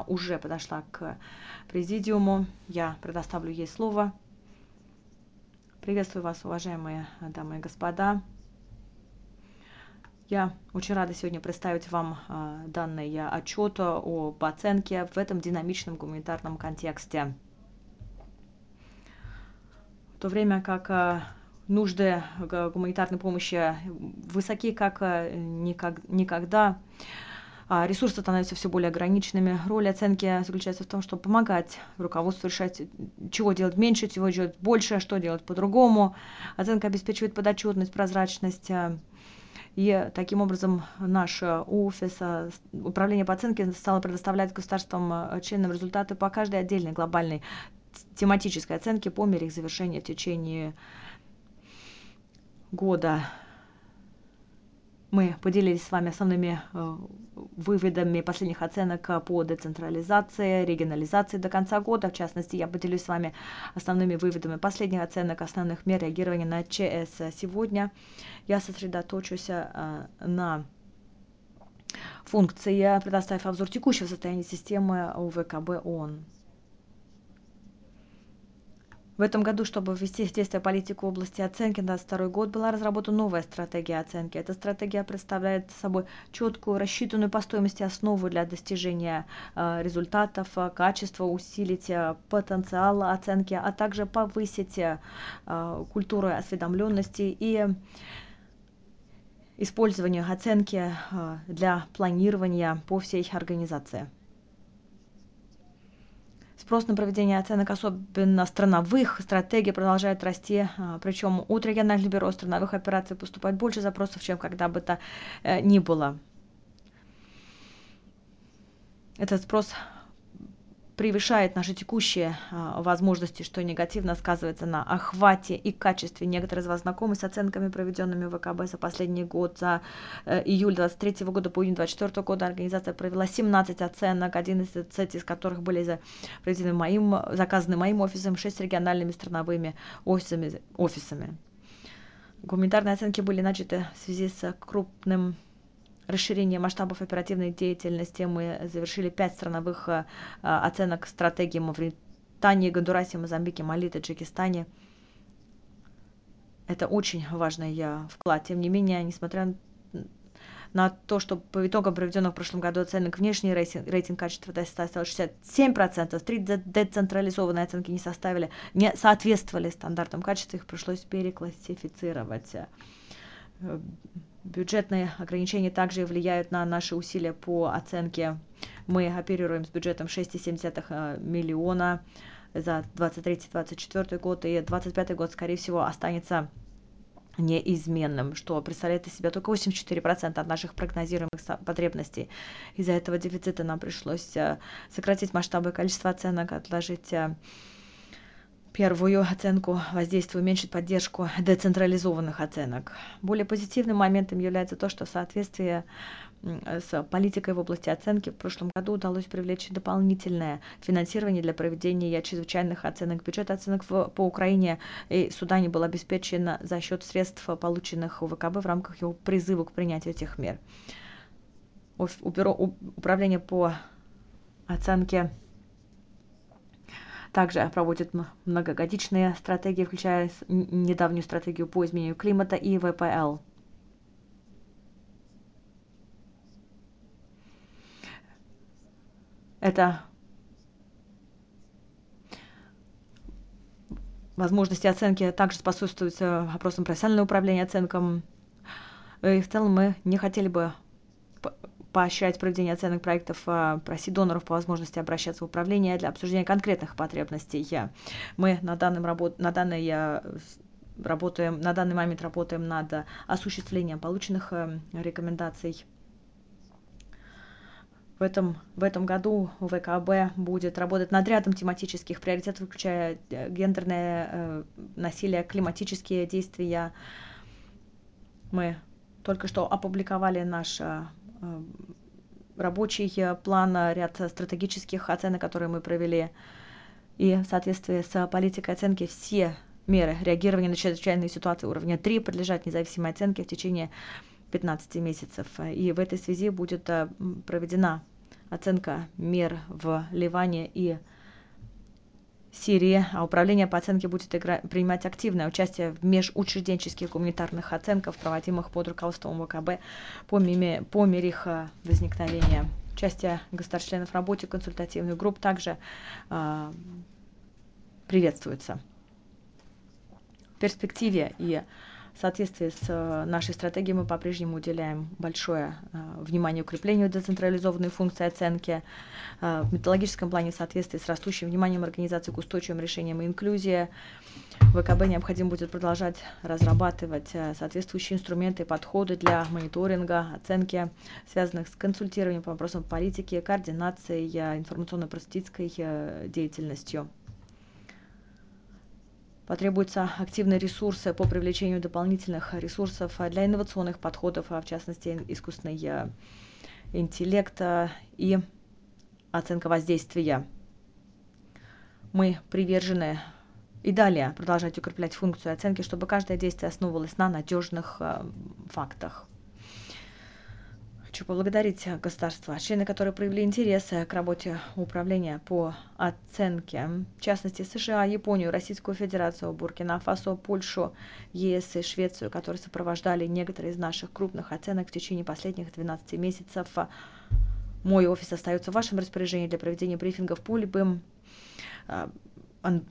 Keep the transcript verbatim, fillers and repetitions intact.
уже подошла к президиуму. Я предоставлю ей слово. Приветствую вас, уважаемые дамы и господа. Я очень рада сегодня представить вам данный отчет об оценке в этом динамичном гуманитарном контексте. В то время как нужды гуманитарной помощи высоки как никогда, ресурсы становятся все более ограниченными. Роль оценки заключается в том, чтобы помогать руководству решать, чего делать меньше, чего делать больше, что делать по-другому. Оценка обеспечивает подотчетность, прозрачность. И таким образом наш офис, управление по оценке, стало предоставлять государствам-членам результаты по каждой отдельной глобальной тематической оценке по мере их завершения в течение года. Мы поделились с вами основными выводами последних оценок по децентрализации, регионализации до конца года. В частности, я поделюсь с вами основными выводами последних оценок, основных мер реагирования на ЧС. Сегодня я сосредоточусь на функции, предоставив обзор текущего состояния системы УВКБ ООН. В этом году, чтобы ввести в действие политику в области оценки на двадцать второй год, была разработана новая стратегия оценки. Эта стратегия представляет собой четкую, рассчитанную по стоимости основу для достижения э, результатов, качества, усилить потенциал оценки, а также повысить э, культуру осведомленности и использование оценки э, для планирования по всей организации. Спрос на проведение оценок, особенно страновых стратегий, продолжает расти, причем от региональных бюро страновых операций поступает больше запросов, чем когда бы то ни было. Этот спрос превышает наши текущие возможности, что негативно сказывается на охвате и качестве. Некоторые из вас знакомы с оценками, проведенными в ВКБ за последний год. За июль двадцать третьего года по июнь двадцать четвёртого года организация провела семнадцать оценок, одиннадцать из которых были проведены моим, заказаны моим офисом, шесть региональными страновыми офисами. офисами. Гуманитарные оценки были начаты в связи с крупным расширение масштабов оперативной деятельности. Мы завершили пять страновых э, оценок стратегии Мавритании, Гондурасе, Мозамбике, Мали, Таджикистане. Это очень важный э, вклад. Тем не менее, несмотря на то, что по итогам проведенных в прошлом году оценок внешний рейтинг, рейтинг качества составил шестьдесят семь процентов, три децентрализованные оценки не, составили, не соответствовали стандартам качества, их пришлось переклассифицировать. Бюджетные ограничения также влияют на наши усилия по оценке. Мы оперируем с бюджетом шесть целых семь десятых миллиона за двадцать третий — двадцать четвёртый год, и двадцать пятый год, скорее всего, останется неизменным, что представляет из себя только восемьдесят четыре процента от наших прогнозируемых потребностей. Из-за этого дефицита нам пришлось сократить масштабы и количество оценок, отложить первую оценку воздействия, уменьшить поддержку децентрализованных оценок. Более позитивным моментом является то, что в соответствии с политикой в области оценки в прошлом году удалось привлечь дополнительное финансирование для проведения чрезвычайных оценок. Бюджет оценок в, по Украине и Судане был обеспечен за счет средств, полученных у ВКБ в рамках его призыва к принятию этих мер. Управление по оценке также проводит многогодичные стратегии, включая недавнюю стратегию по изменению климата и вэ пэ эл. Это возможности оценки также способствуют вопросам профессионального управления оценкам. И в целом мы не хотели бы поощрять проведение оценок проектов, просить доноров по возможности обращаться в управление для обсуждения конкретных потребностей. Мы на, данном работ... на, данной, работаем... на данный момент работаем над осуществлением полученных рекомендаций. В этом, в этом году ВКБ будет работать над рядом тематических приоритетов, включая гендерное насилие, климатические действия. Мы только что опубликовали наш рабочий план, ряд стратегических оценок, которые мы провели. И в соответствии с политикой оценки все меры реагирования на чрезвычайные ситуации уровня три подлежат независимой оценке в течение пятнадцати месяцев. И в этой связи будет проведена оценка мер в Ливане и Сирии, а управление по оценке будет игра- принимать активное участие в межучрежденческих гуманитарных оценках, проводимых под руководством ВКБ по, миме, по мере их возникновения. Участие государств-членов в работе консультативных групп также э, приветствуется. В перспективе и в соответствии с нашей стратегией мы по-прежнему уделяем большое э, внимание укреплению децентрализованной функции оценки. Э, в методологическом плане в соответствии с растущим вниманием организации к устойчивым решениям и инклюзии ВКБ необходимо будет продолжать разрабатывать э, соответствующие инструменты и подходы для мониторинга, оценки, связанных с консультированием по вопросам политики, координацией э, информационно-просветительской э, деятельностью. Потребуются активные ресурсы по привлечению дополнительных ресурсов для инновационных подходов, в частности, искусственный интеллект и оценка воздействия. Мы привержены и далее продолжать укреплять функцию оценки, чтобы каждое действие основывалось на надежных фактах. Хочу поблагодарить государства, члены, которые проявили интерес к работе управления по оценке, в частности США, Японию, Российскую Федерацию, Буркина-Фасо, Польшу, ЕС и Швецию, которые сопровождали некоторые из наших крупных оценок в течение последних двенадцати месяцев. Мой офис остается в вашем распоряжении для проведения брифингов по любым